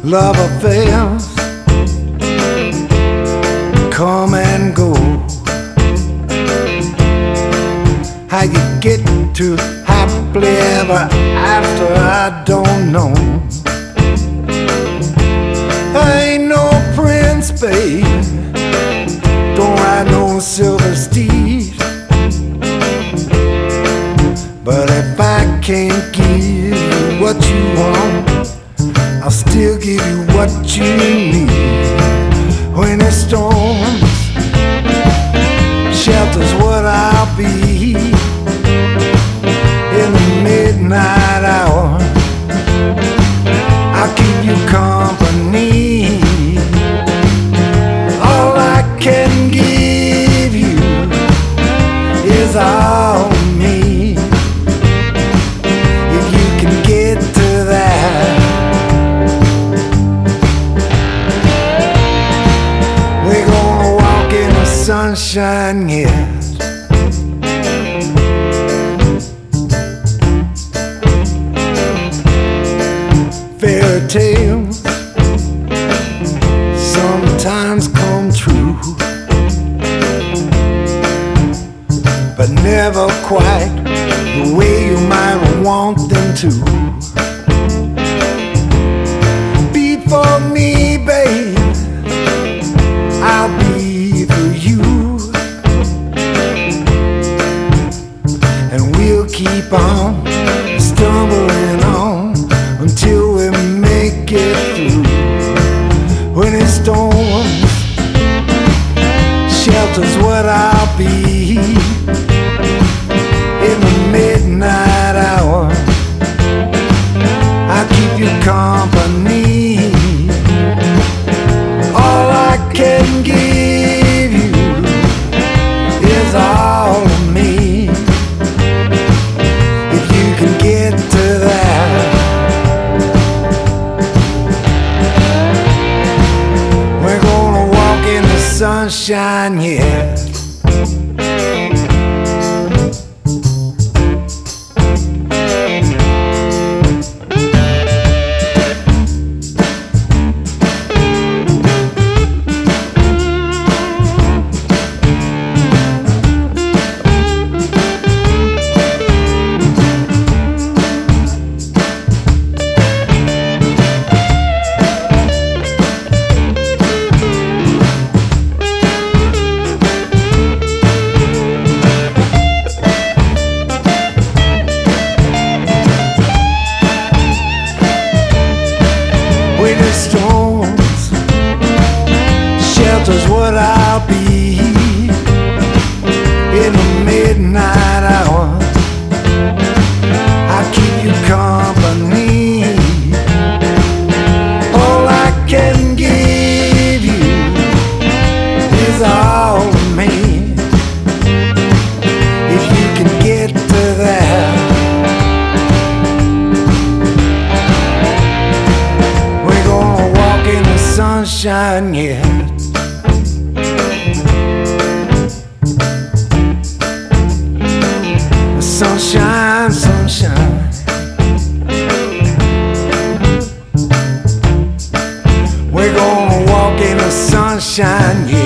Love affairs come and go. How you get to happily ever after, I don't know. I ain't no prince, babe, don't ride no silver steed. But if I can't give you what you want, I'll still give you what you need. When it storms, shelter's what I'll be. In the midnight hour, I'll keep you company. All I can give you is all me. If you can get to that, we're gonna walk in the sunshine, yeah. Fairy tales sometimes come true, but never quite the way you might want them to. Be for me, babe, I'll be for you, and we'll keep on stumbling on until we make it through. When it storms, shelter's what I'll be. In the midnight hour, I'll keep you company. All I can give you is all of me. If you can get to that, we're gonna walk in the sunshine, yeah. When it storms, shelter's what I'll be. In the midnight hour, I'll keep you company. All I can give you is all of me. If you can get to that, sunshine, yeah. Sunshine, sunshine. We're gonna walk in the sunshine, yeah.